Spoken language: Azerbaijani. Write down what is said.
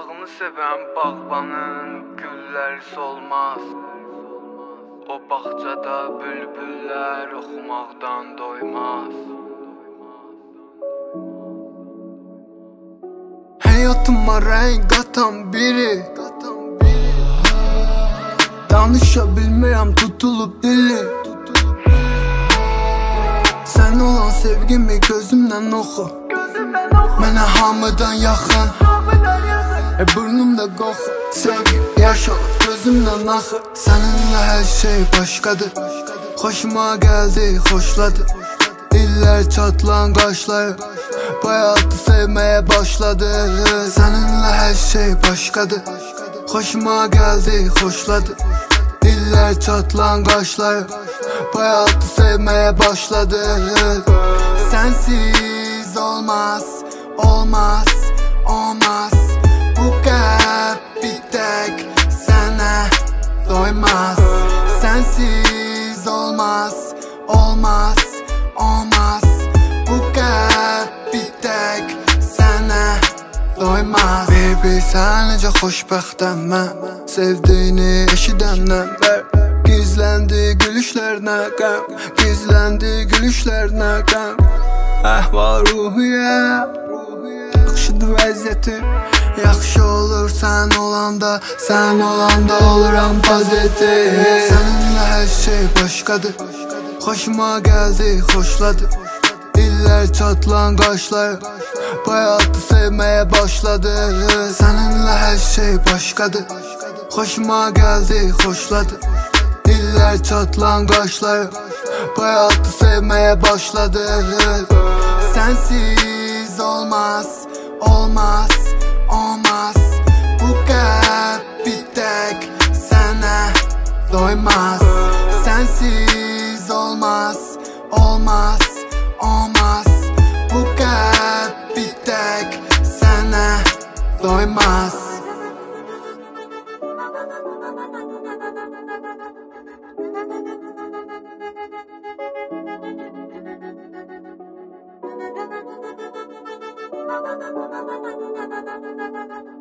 Bağını sevən bağbanın gülləri solmaz. O bağçada bülbüllər oxumaqdan doymaz. Hayatıma renk qatan biri, danışa bilmirəm tutulub dili. Sən olan sevgimi gözümdən oxu, mənə hamıdan yaxın, burnumda qoxu. Sevgi yaşalır gözümdən axı, səninlə hər şey başqadır. Xoşuma gəldi, xoşladı, illər çatlan qaşlayır, bu həyatı sevməyə başladı. Səninlə hər şey başqadır. Xoşuma gəldi, xoşladı, illər çatlan qaşlayır, bu həyatı sevməyə başladı. Sənsiz olmaz, olmaz, olmaz. Bu qəlb bir tək sənə doymaz. Sənsiz olmaz, olmaz, olmaz. Bu qəlb bir tək sənə doymaz. Baby, sən necə xoşbəxtəm mən, sevdiyini eşidəndən bər. Gizləndi gülüşlərinə qəm, gizləndi gülüşlərinə qəm. Əhval-ruhiyyə, yaxşıdır vəziyyətim, yaxşı olur sən olanda, sən olanda oluram pozitiv. Səninlə hər şey başqadır, xoşuma gəldi, xoşladı, illər çatlan qaşlayır, bu həyatı sevməyə başladı. Səninlə hər şey başqadır, xoşuma gəldi, xoşladı, illər çatlan qaşlayır, bu həyatı sevməyə başladı. Sənsiz olmaz, olmaz, olmaz. Bu qəlb bir tək sənə doymaz. Sənsiz olmaz, olmaz, olmaz. Bu qəlb bir tək sənə doymaz. Thank you.